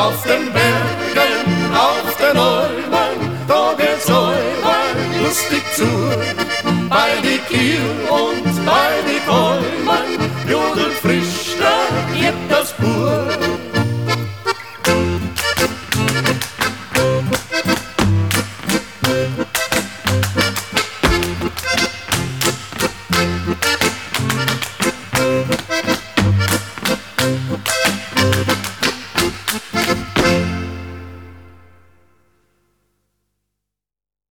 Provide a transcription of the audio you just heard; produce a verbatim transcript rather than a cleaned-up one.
Auf den Bergen, auf den Almen, da geht's allweil lustig zu. Bei die Kiel und bei die Kolmen jodelt frisch